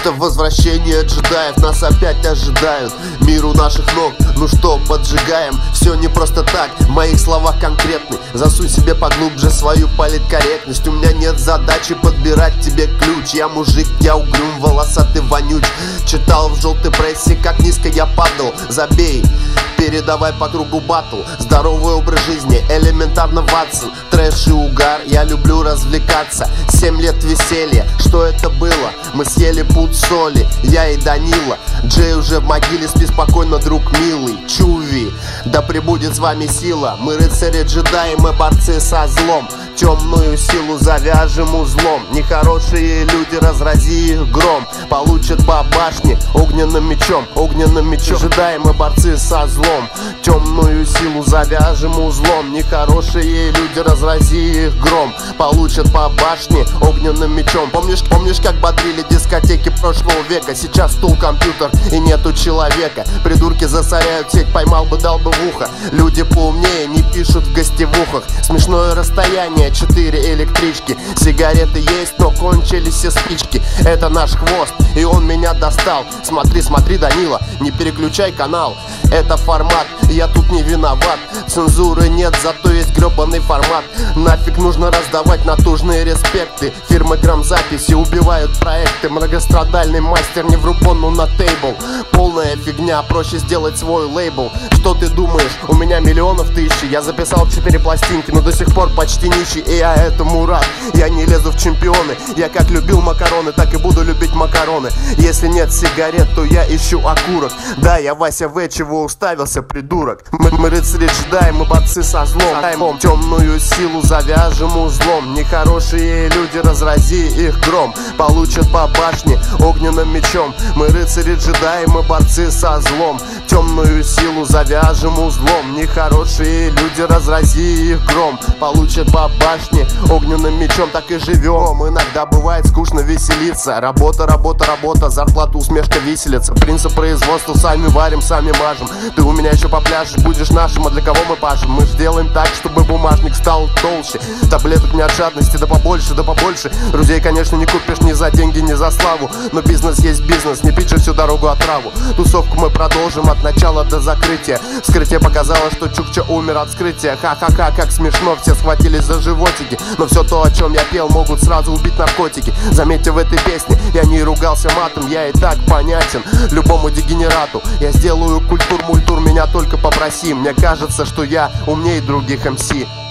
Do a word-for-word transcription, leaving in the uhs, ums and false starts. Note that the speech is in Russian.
Это возвращение джедаев, нас опять ожидают. Мир у наших ног, ну что, поджигаем. Все не просто так, в моих словах конкретный. Засунь себе поглубже свою политкорректность. У меня нет задачи подбирать тебе ключ. Я мужик, я угрюм, волосатый вонюч. Читал в желтой прессе, как низко я падал. Забей, передавай по кругу батл. Здоровый образ жизни, элементарно Ватсон. Трэш и угар, я люблю развлекаться. Семь лет веселья, что это было? Мы съели пуд соли, я и Данила. Джей уже в могиле, спи спокойно, друг милый. Чуви, да пребудет с вами сила. Мы рыцари-джедаи, мы борцы со злом. Темную силу завяжем узлом. Нехорошие люди, разрази их гром. Получат по башне огненным мечом. Огненным мечом джедаи, мы борцы со злом. Темную силу завяжем узлом. Нехорошие люди, разрази их гром. Получат по башне огненным мечом. Помнишь, помнишь, как бодрили дискотеки прошлого века? Сейчас стул, компьютер и нету человека. Придурки засоряют сеть, поймал бы, дал бы в ухо. Люди поумнее не пишут в гостевухах. Смешное расстояние, четыре электрички. Сигареты есть, но кончились все спички. Это наш хвост, и он меня достал. Смотри, смотри, Данила, не переключай канал. Это формат, я тут не виноват. Цензуры нет, зато есть гребаный формат. Нафиг нужно раздавать натужные респекты. Фирмы грамзаписи убивают проекты. Многострадальный мастер не врубон, но на тейбл. Полная фигня, проще сделать свой лейбл. Что ты думаешь, у меня миллионов тысячи. Я записал четыре пластинки, но до сих пор почти нищий. И я этому рад, я не лезу в чемпионы. Я как любил макароны, так и буду любить макароны. Если нет сигарет, то я ищу окурок. Да, я Вася В, чего уставился, придурок. Мы, мы рыцари джедаи, мы борцы со злом. Темную силу завяжем узлом. Нехорошие люди, разрази их гром. Получат по башне огненным мечом. Мы рыцари джедаи, мы борцы со злом. Темную силу завяжем узлом. Нехорошие люди, разрази их гром. Получат по башне огненным мечом. Так и живем, иногда бывает скучно веселиться. Работа, работа, работа, зарплата, усмешка, виселица. Принцип производства, сами варим, сами мажем. Ты у меня еще попляшешь, будешь нашим, а для кого мы пашем? Мы ж делаем так, чтобы бумажник стал толще. Таблеток не от жадности, да побольше, да побольше. Друзей, конечно, не купишь ни за деньги, ни за славу. Но бизнес есть бизнес, не пить же всю дорогу отраву. Тусовку мы продолжим от начала до закрытия. Вскрытие показало, что Чукча умер от вскрытия. Ха-ха-ха, как смешно, все схватились за животики. Но все то, о чем я пел, могут сразу убить наркотики. Заметьте, в этой песне я не ругался матом. Я и так понятен любому дегенерату. Я сделаю культур-мультур, меня только попроси. Мне кажется, что я умнее других эм си.